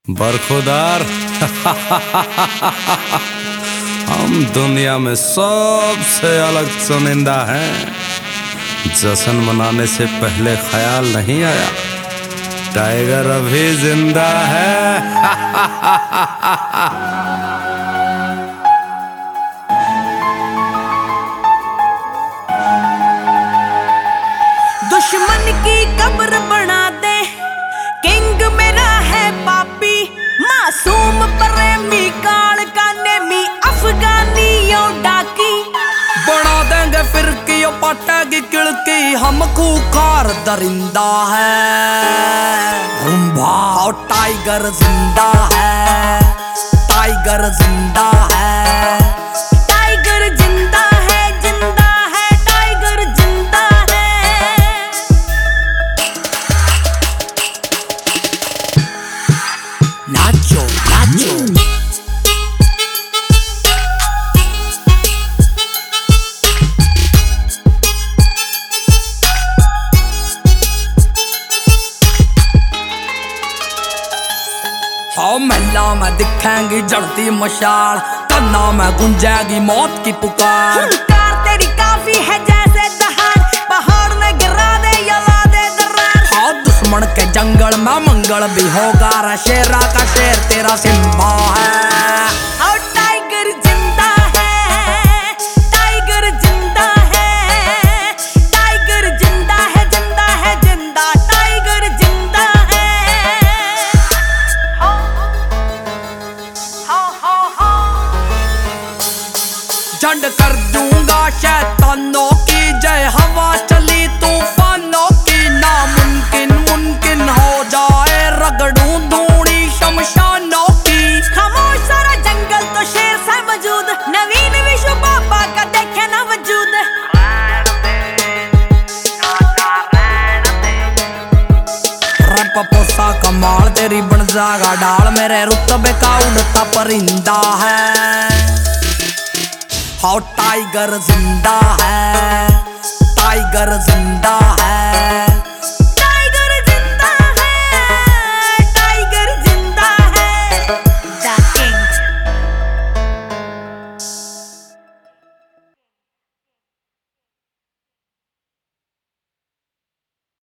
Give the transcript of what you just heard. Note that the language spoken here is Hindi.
बरखुदार हम दुनिया में सबसे अलग चुनिंदा हैं। जश्न मनाने से पहले ख्याल नहीं आया टाइगर अभी जिंदा है। दुश्मन की कब्र बना दे, किंग मेरा है पापी, मासूम प्रेमी काल का नेमी अफगानियों डाकी। बना देंगे फिर की पटेगी किड़की, हम खूंखार दरिंदा है। रुम्बा टाइगर जिंदा है, टाइगर जिंदा है, टाइगर जिंदा है, जिंदा है, टाइगर जिंदा है। नाचो नाचो महिला में दिखेंगी जड़ती मशाल, कन्ना में गुंजेगी मौत की पुकार। हुंकार तेरी काफी है जैसे दहाड़, पहाड़ में गिरा दे जला दे दरार। हाँ दुश्मन के जंगल में मंगल भी होगा, शेरा का शेर तेरा सिम्बा है। और टाइगर जिंदा है, टाइगर जिंदा है, टाइगर जिंदा है, जिंदा है, जिंदा टाइगर जिंदा है। झंड कर दूंगा शैतानों की जय, हवा चली तूफानों की। नामुमकिन मुमकिन हो जाए, रगड़ूं धूणी शमशानों की। खामोश सारा जंगल तो शेर सा मौजूद, नवीन विश्व बाबा का देखे ना वजूद। रब पोसा कमाल तेरी बन जागा डाल, मेरे रुतबे का उड़ता परिंदा है। हाँ टाइगर जिंदा है, टाइगर जिंदा है।